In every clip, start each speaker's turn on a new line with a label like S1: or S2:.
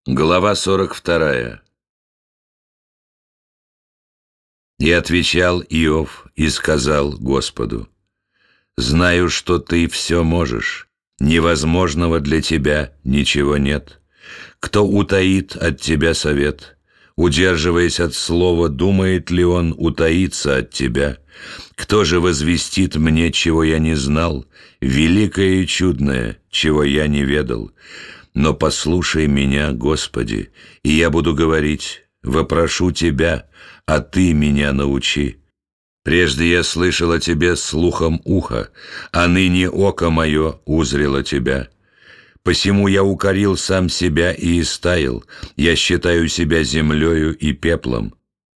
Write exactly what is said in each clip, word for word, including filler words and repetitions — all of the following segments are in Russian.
S1: Глава сорок вторая. И отвечал Иов и сказал Господу: «Знаю, что ты все можешь, невозможного для тебя ничего нет. Кто утаит от тебя совет? Удерживаясь от слова, думает ли он утаиться от тебя? Кто же возвестит мне, чего я не знал, великое и чудное, чего я не ведал? Но послушай меня, Господи, и я буду говорить: вопрошу Тебя, а Ты меня научи. Прежде я слышал о Тебе слухом уха, а ныне око мое узрело Тебя. Посему я укорил сам себя и истаял, я считаю себя землею и пеплом.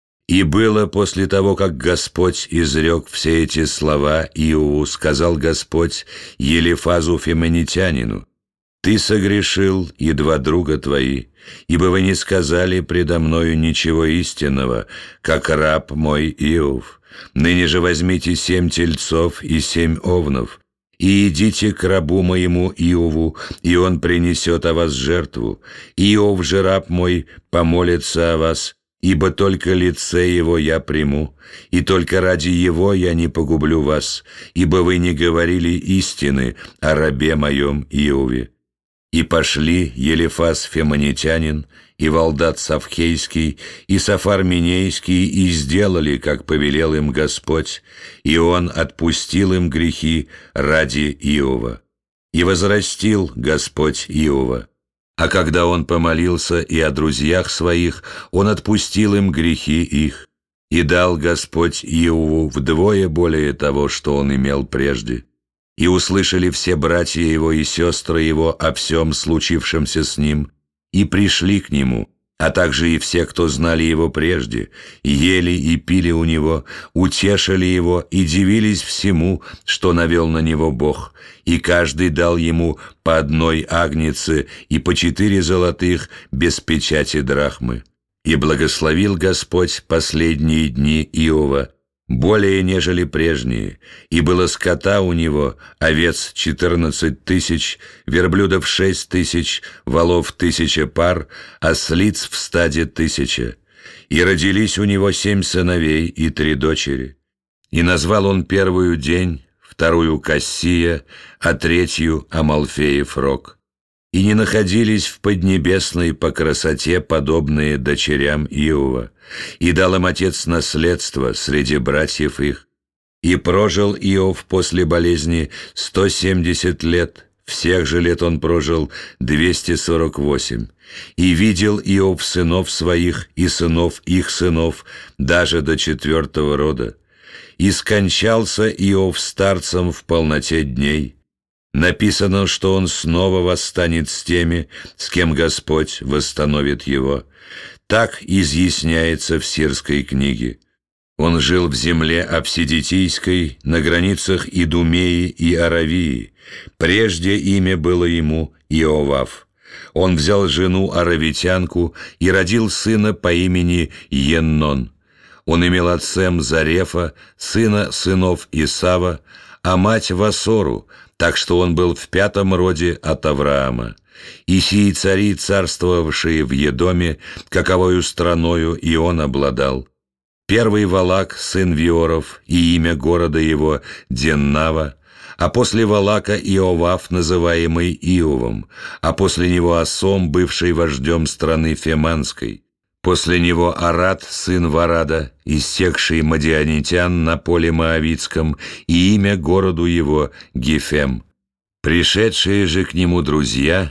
S1: И было после того, как Господь изрек все эти слова Иову, сказал Господь Елифазу Фимонитянину: «Ты согрешил, и два друга твои, ибо вы не сказали предо мною ничего истинного, как раб мой Иов. Ныне же возьмите семь тельцов и семь овнов, и идите к рабу моему Иову, и он принесет о вас жертву. Иов же, раб мой, помолится о вас, ибо только лице его я приму, и только ради его я не погублю вас, ибо вы не говорили истины о рабе моем Иове». И пошли Елифаз Фимонитянин, и Валдат Савхейский, и Сафар Минейский, и сделали, как повелел им Господь, и он отпустил им грехи ради Иова. И возрастил Господь Иова. А когда он помолился и о друзьях своих, он отпустил им грехи их, и дал Господь Иову вдвое более того, что он имел прежде. И услышали все братья его и сестры его о всем случившемся с ним, и пришли к нему, а также и все, кто знали его прежде, ели и пили у него, утешили его и дивились всему, что навел на него Бог, и каждый дал ему по одной агнице и по четыре золотых без печати драхмы. И благословил Господь последние дни Иова более, нежели прежние, и было скота у него, овец четырнадцать тысяч, верблюдов шесть тысяч, волов тысяча пар, ослиц в стаде тысяча. И родились у него семь сыновей и три дочери. И назвал он первую день, вторую Кассия, а третью Амалфеев рог. И не находились в Поднебесной по красоте подобные дочерям Иова, и дал им отец наследство среди братьев их. И прожил Иов после болезни сто семьдесят лет, всех же лет он прожил двести сорок восемь. И видел Иов сынов своих и сынов их сынов, даже до четвертого рода. И скончался Иов старцем в полноте дней. Написано, что он снова восстанет с теми, с кем Господь восстановит его. Так изъясняется в Сирской книге. Он жил в земле Апсидитийской, на границах Идумеи и Аравии. Прежде имя было ему Иовав. Он взял жену аравитянку и родил сына по имени Еннон. Он имел отцем Зарефа, сына сынов Исава, а мать Васору, так что он был в пятом роде от Авраама. И сии цари, царствовавшие в Едоме, каковою страною и он обладал. Первый Валак, сын Виоров, и имя города его Деннава, а после Валака Иовав, называемый Иовом, а после него Асом, бывший вождем страны Феманской. После него Арад, сын Варада, иссекший мадианитян на поле Моавицком, и имя городу его Гефем. Пришедшие же к нему друзья: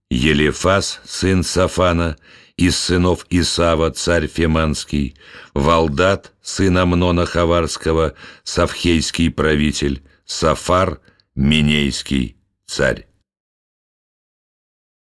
S1: Елифаз, сын Сафана, из сынов Исава, царь Феманский, Валдат, сын Амнона Хаварского, Савхейский правитель, Сафар, Минейский царь.